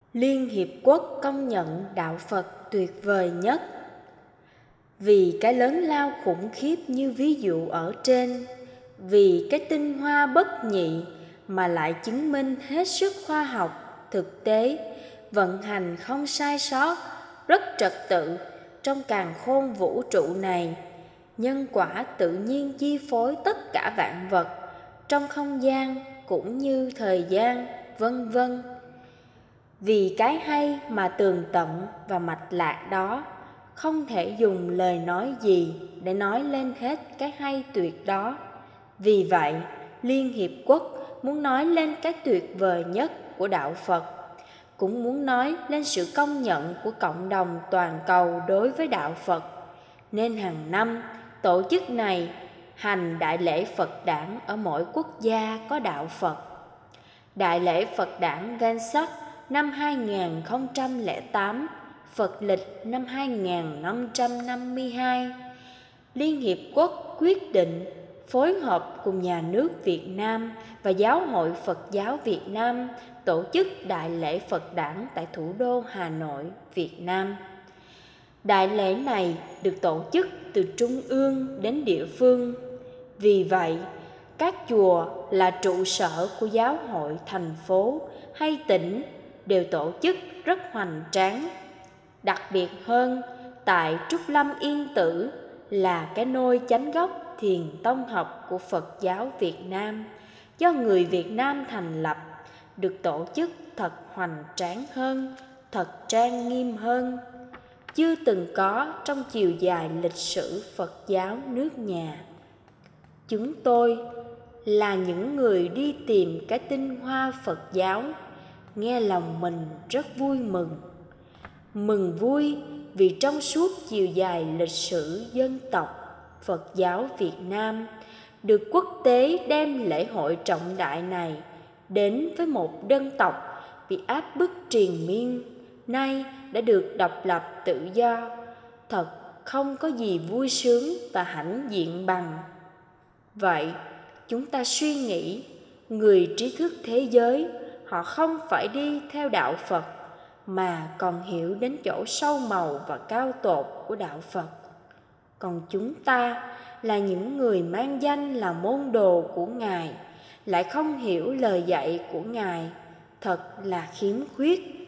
Liên Hiệp Quốc công nhận đạo Phật tuyệt vời nhất. Vì cái lớn lao khủng khiếp như ví dụ ở trên, vì cái tinh hoa bất nhị mà lại chứng minh hết sức khoa học, thực tế, vận hành không sai sót, rất trật tự trong càn khôn vũ trụ này. Nhân quả tự nhiên chi phối tất cả vạn vật trong không gian cũng như thời gian, vân vân. Vì cái hay mà tường tận và mạch lạc đó, không thể dùng lời nói gì để nói lên hết cái hay tuyệt đó. Vì vậy, Liên Hiệp Quốc muốn nói lên cái tuyệt vời nhất của đạo Phật, cũng muốn nói lên sự công nhận của cộng đồng toàn cầu đối với đạo Phật. Nên hàng năm, tổ chức này hành đại lễ Phật đản ở mỗi quốc gia có đạo Phật. Đại lễ Phật đản Vesak năm 2008, Phật lịch năm 2552. Liên Hiệp Quốc quyết định phối hợp cùng nhà nước Việt Nam và Giáo hội Phật giáo Việt Nam tổ chức đại lễ Phật đản tại thủ đô Hà Nội, Việt Nam. Đại lễ này được tổ chức từ trung ương đến địa phương. Vì vậy, các chùa là trụ sở của giáo hội thành phố hay tỉnh đều tổ chức rất hoành tráng. Đặc biệt hơn, tại Trúc Lâm Yên Tử là cái nôi chánh gốc thiền tông học của Phật giáo Việt Nam, do người Việt Nam thành lập, được tổ chức thật hoành tráng hơn, thật trang nghiêm hơn, chưa từng có trong chiều dài lịch sử Phật giáo nước nhà. Chúng tôi là những người đi tìm cái tinh hoa Phật giáo, nghe lòng mình rất vui mừng. Mừng vui vì trong suốt chiều dài lịch sử dân tộc Phật giáo Việt Nam, được quốc tế đem lễ hội trọng đại này đến với một dân tộc bị áp bức triền miên, nay đã được độc lập tự do, thật không có gì vui sướng và hãnh diện bằng. Vậy, chúng ta suy nghĩ, người trí thức thế giới, họ không phải đi theo đạo Phật, mà còn hiểu đến chỗ sâu màu và cao tột của đạo Phật. Còn chúng ta là những người mang danh là môn đồ của Ngài, lại không hiểu lời dạy của Ngài, thật là khiếm khuyết.